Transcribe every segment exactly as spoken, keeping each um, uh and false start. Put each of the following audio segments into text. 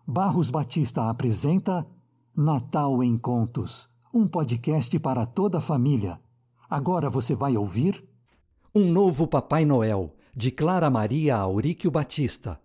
Barros Batista apresenta Natal em Contos, um podcast para toda a família. Agora você vai ouvir Um Novo Papai Noel, de Clara Maria Auríquio Batista.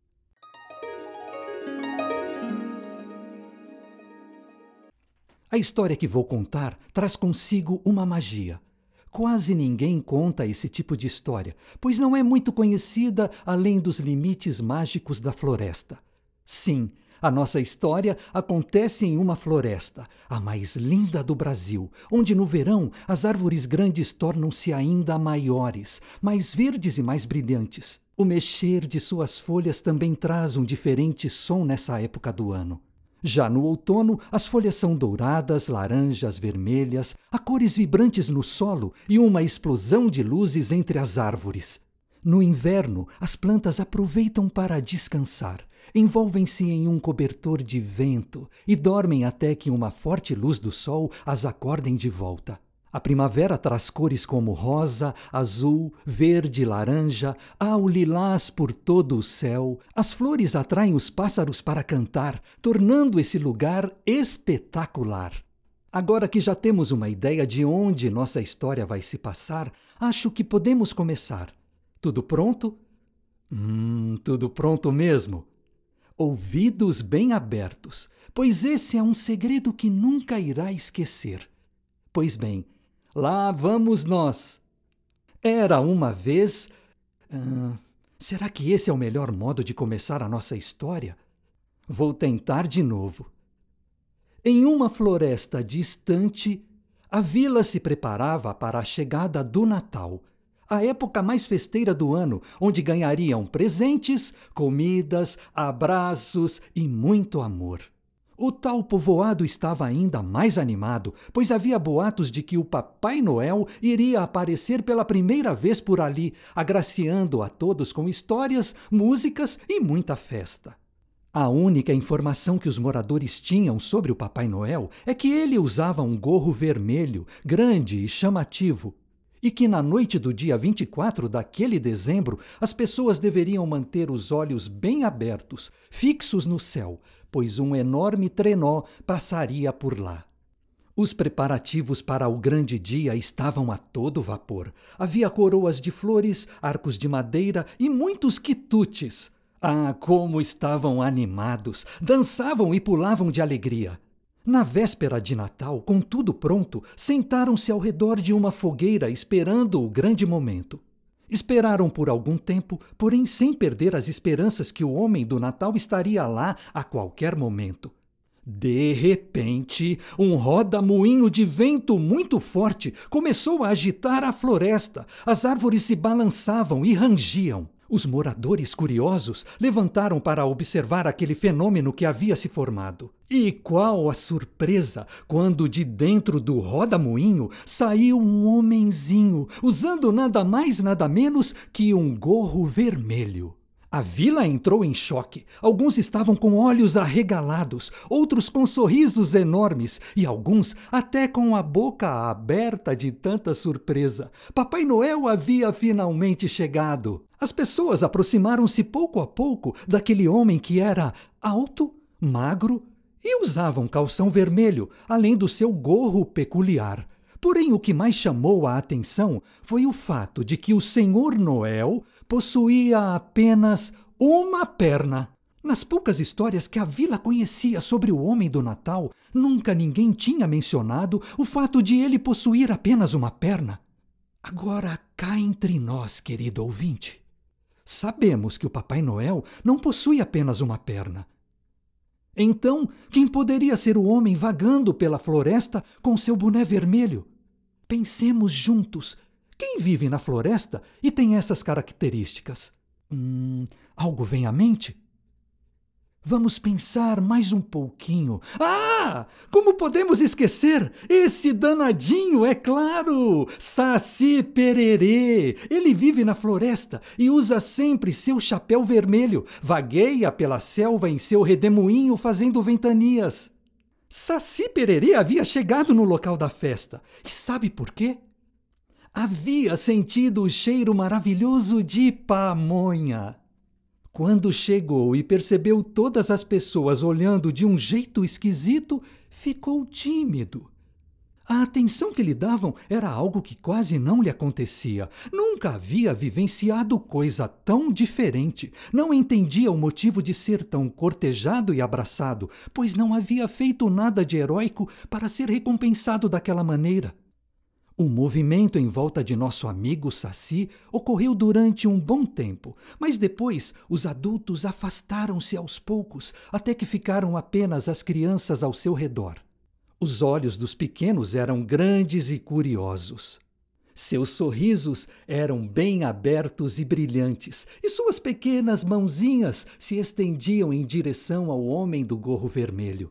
A história que vou contar traz consigo uma magia. Quase ninguém conta esse tipo de história, pois não é muito conhecida além dos limites mágicos da floresta. Sim, a nossa história acontece em uma floresta, a mais linda do Brasil, onde no verão as árvores grandes tornam-se ainda maiores, mais verdes e mais brilhantes. O mexer de suas folhas também traz um diferente som nessa época do ano. Já no outono, as folhas são douradas, laranjas, vermelhas, há cores vibrantes no solo e uma explosão de luzes entre as árvores. No inverno, as plantas aproveitam para descansar, envolvem-se em um cobertor de vento e dormem até que uma forte luz do sol as acordem de volta. A primavera traz cores como rosa, azul, verde, laranja, há o lilás por todo o céu. As flores atraem os pássaros para cantar, tornando esse lugar espetacular. Agora que já temos uma ideia de onde nossa história vai se passar, acho que podemos começar. Tudo pronto? Hum, tudo pronto mesmo. Ouvidos bem abertos, pois esse é um segredo que nunca irá esquecer. Pois bem, lá vamos nós. Era uma vez... Hum, será que esse é o melhor modo de começar a nossa história? Vou tentar de novo. Em uma floresta distante, a vila se preparava para a chegada do Natal, a época mais festeira do ano, onde ganhariam presentes, comidas, abraços e muito amor. O tal povoado estava ainda mais animado, pois havia boatos de que o Papai Noel iria aparecer pela primeira vez por ali, agraciando a todos com histórias, músicas e muita festa. A única informação que os moradores tinham sobre o Papai Noel é que ele usava um gorro vermelho, grande e chamativo, e que na noite do dia vinte e quatro daquele dezembro as pessoas deveriam manter os olhos bem abertos, fixos no céu, pois um enorme trenó passaria por lá. Os preparativos para o grande dia estavam a todo vapor. Havia coroas de flores, arcos de madeira e muitos quitutes. Ah, como estavam animados! Dançavam e pulavam de alegria. Na véspera de Natal, com tudo pronto, sentaram-se ao redor de uma fogueira esperando o grande momento. Esperaram por algum tempo, porém sem perder as esperanças que o homem do Natal estaria lá a qualquer momento. De repente, um roda-moinho de vento muito forte começou a agitar a floresta. As árvores se balançavam e rangiam. Os moradores curiosos levantaram para observar aquele fenômeno que havia se formado. E qual a surpresa quando de dentro do roda-moinho saiu um homenzinho, usando nada mais nada menos que um gorro vermelho. A vila entrou em choque. Alguns estavam com olhos arregalados, outros com sorrisos enormes e alguns até com a boca aberta de tanta surpresa. Papai Noel havia finalmente chegado. As pessoas aproximaram-se pouco a pouco daquele homem que era alto, magro e usava um calção vermelho, além do seu gorro peculiar. Porém, o que mais chamou a atenção foi o fato de que o Senhor Noel possuía apenas uma perna. Nas poucas histórias que a vila conhecia sobre o Homem do Natal, nunca ninguém tinha mencionado o fato de ele possuir apenas uma perna. Agora, cá entre nós, querido ouvinte, sabemos que o Papai Noel não possui apenas uma perna. Então, quem poderia ser o homem vagando pela floresta com seu boné vermelho? Pensemos juntos. Quem vive na floresta e tem essas características? Hum, algo vem à mente? Vamos pensar mais um pouquinho. Ah! Como podemos esquecer? Esse danadinho, é claro! Saci Pererê! Ele vive na floresta e usa sempre seu chapéu vermelho. Vagueia pela selva em seu redemoinho fazendo ventanias. Saci Pererê havia chegado no local da festa. E sabe por quê? Havia sentido o cheiro maravilhoso de pamonha. Quando chegou e percebeu todas as pessoas olhando de um jeito esquisito, ficou tímido. A atenção que lhe davam era algo que quase não lhe acontecia. Nunca havia vivenciado coisa tão diferente. Não entendia o motivo de ser tão cortejado e abraçado, pois não havia feito nada de heróico para ser recompensado daquela maneira. O movimento em volta de nosso amigo Saci ocorreu durante um bom tempo, mas depois os adultos afastaram-se aos poucos, até que ficaram apenas as crianças ao seu redor. Os olhos dos pequenos eram grandes e curiosos. Seus sorrisos eram bem abertos e brilhantes, e suas pequenas mãozinhas se estendiam em direção ao homem do gorro vermelho.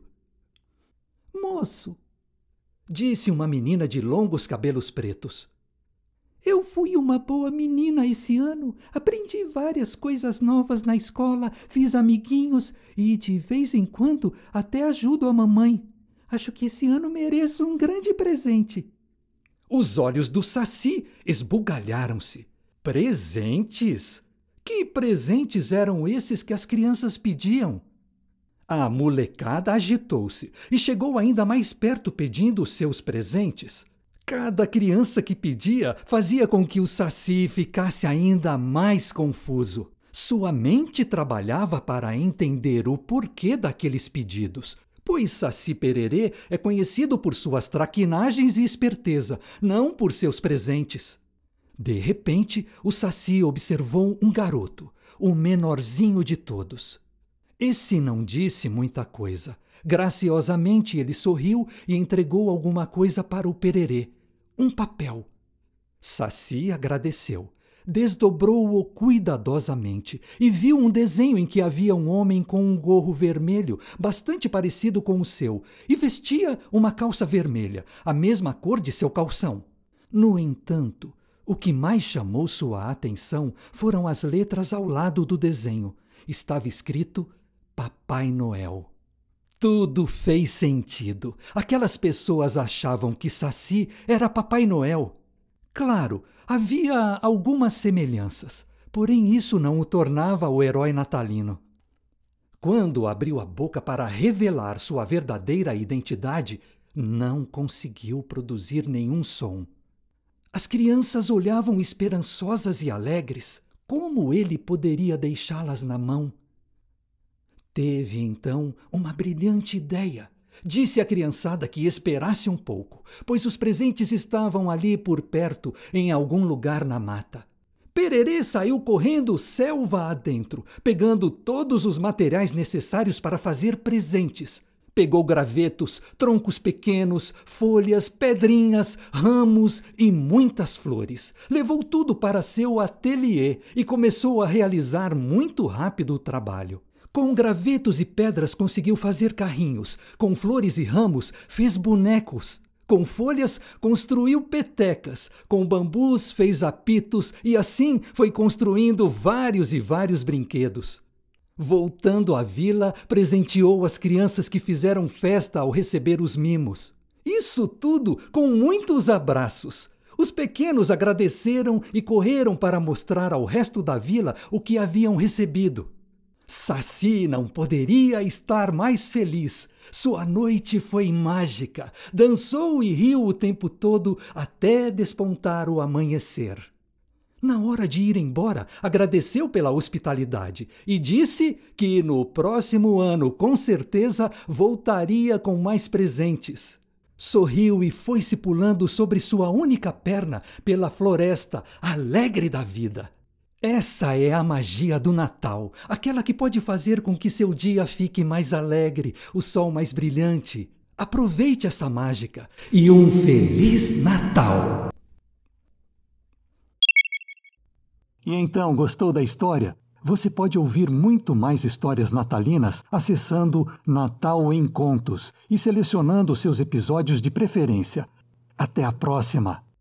"Moço", disse uma menina de longos cabelos pretos, "eu fui uma boa menina esse ano. Aprendi várias coisas novas na escola, fiz amiguinhos e, de vez em quando, até ajudo a mamãe. Acho que esse ano mereço um grande presente." Os olhos do Saci esbugalharam-se. Presentes? Que presentes eram esses que as crianças pediam? A molecada agitou-se e chegou ainda mais perto pedindo os seus presentes. Cada criança que pedia fazia com que o Saci ficasse ainda mais confuso. Sua mente trabalhava para entender o porquê daqueles pedidos, pois Saci Pererê é conhecido por suas traquinagens e esperteza, não por seus presentes. De repente, o Saci observou um garoto, o menorzinho de todos. Esse não disse muita coisa. Graciosamente ele sorriu e entregou alguma coisa para o Pererê. Um papel. Saci agradeceu. Desdobrou-o cuidadosamente e viu um desenho em que havia um homem com um gorro vermelho, bastante parecido com o seu, e vestia uma calça vermelha, a mesma cor de seu calção. No entanto, o que mais chamou sua atenção foram as letras ao lado do desenho. Estava escrito Papai Noel. Tudo fez sentido. Aquelas pessoas achavam que Saci era Papai Noel. Claro, havia algumas semelhanças, porém isso não o tornava o herói natalino. Quando abriu a boca para revelar sua verdadeira identidade, não conseguiu produzir nenhum som. As crianças olhavam esperançosas e alegres. Como ele poderia deixá-las na mão? Teve, então, uma brilhante ideia. Disse à criançada que esperasse um pouco, pois os presentes estavam ali por perto, em algum lugar na mata. Pererê saiu correndo selva adentro, pegando todos os materiais necessários para fazer presentes. Pegou gravetos, troncos pequenos, folhas, pedrinhas, ramos e muitas flores. Levou tudo para seu ateliê e começou a realizar muito rápido o trabalho. Com gravetos e pedras conseguiu fazer carrinhos, com flores e ramos fez bonecos, com folhas construiu petecas, com bambus fez apitos e assim foi construindo vários e vários brinquedos. Voltando à vila, presenteou as crianças que fizeram festa ao receber os mimos. Isso tudo com muitos abraços. Os pequenos agradeceram e correram para mostrar ao resto da vila o que haviam recebido. Saci não poderia estar mais feliz. Sua noite foi mágica. Dançou e riu o tempo todo até despontar o amanhecer. Na hora de ir embora, agradeceu pela hospitalidade e disse que no próximo ano, com certeza, voltaria com mais presentes. Sorriu e foi-se pulando sobre sua única perna pela floresta, alegre da vida. Essa é a magia do Natal, aquela que pode fazer com que seu dia fique mais alegre, o sol mais brilhante. Aproveite essa mágica e um Feliz Natal! E então, gostou da história? Você pode ouvir muito mais histórias natalinas acessando Natal em Contos e selecionando seus episódios de preferência. Até a próxima!